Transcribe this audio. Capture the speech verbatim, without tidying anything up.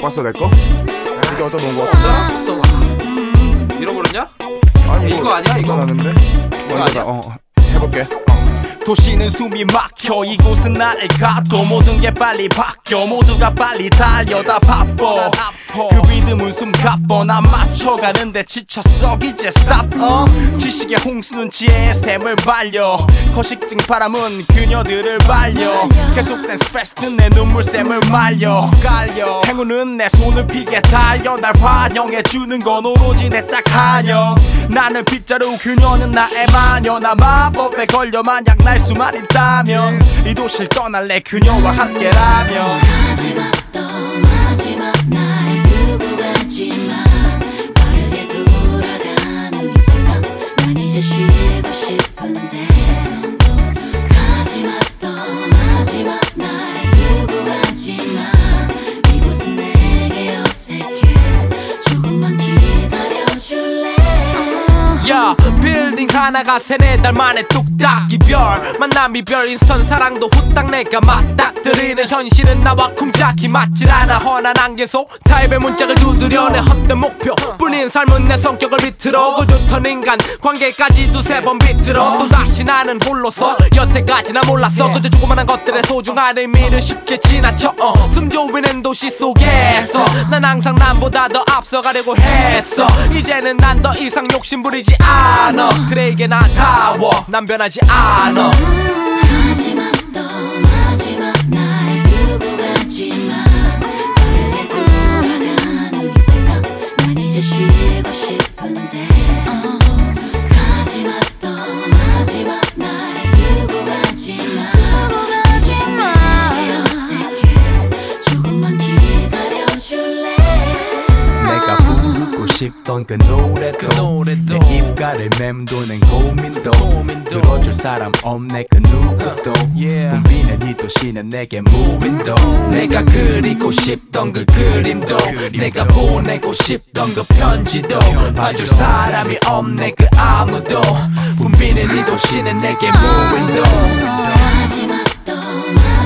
봤어 내 거? 이게 어디다 놓은 거 같은데? 잃어버렸냐? 아니 이거 아니야 이거? 났는데? 이거 아니야? 어, 해볼게. 도시는 숨이 막혀 이곳은 나를 가둬 모든 게 빨리 바뀌어 모두가 빨리 달려 다 바빠 그 리듬은 숨가뻐 난 맞춰가는데 지쳤어 이제 stop 어? 지식의 홍수는 지혜의 샘을 발려 거식증 바람은 그녀들을 발려 계속된 스트레스는 내 눈물샘을 말려 깔려 행운은 내 손을 피게 달려 날 환영해주는 건 오로지 내 짝하녀 나는 빗자루 그녀는 나의 마녀 나 마법에 걸려 만약 날 수만 있다면 이 도시를 떠날래 그녀와 함께라면 가지마 떠나지마 날 두고 가지마 빠르게 돌아가는 이 세상 난 이제 쉬고 싶은데 가지마 떠나지마 날 두고 가지마 이곳은 내게 어색해 조금만 기다려줄래 야 빌딩 하나가 세네 달 만에 뚝딱 이별 만남 이별 인스턴 사랑도 후딱 내가 맞닥뜨리는 현실은 나와 쿵짝이 맞질 않아 허난 안개속 타입의 문짝을 두드려 내 헛된 목표 뿐인 삶은 내 성격을 비틀어 고조턴 인간 관계까지 두세 번 비틀어 또다시 나는 홀로서 여태까지 나 몰랐어 그저 조그만한 것들의 소중한 의미를 쉽게 지나쳐 어, 숨 조이는 도시 속에서 난 항상 남보다 더 앞서가려고 했어 이제는 난 더 이상 욕심 부리지 않아 그래 이게 나다워 난 변하지 않아 가지마 떠나지마 날 두고 가지마 빠르게 돌아가는 이 세상 난 이제 쉬고 싶은데 어, 가지마 떠나지마 날 두고 가지마 이곳은 내게 어색해 조금만 기다려줄래 내가 부르고 싶던 그 노래도, 그 노래도 내 입가를 맴도는 고민도, 고민도 들어줄 사람 없네 그 누구도 yeah. 붐비는 이 도시는 내게 무인도 내가 그리고 싶던 그 그림도 그림도 내가 보내고 싶던 그 편지도 봐줄 사람이 없네 그 아무도 붐비는 이 도시는 내게 무인도 가지마 떠나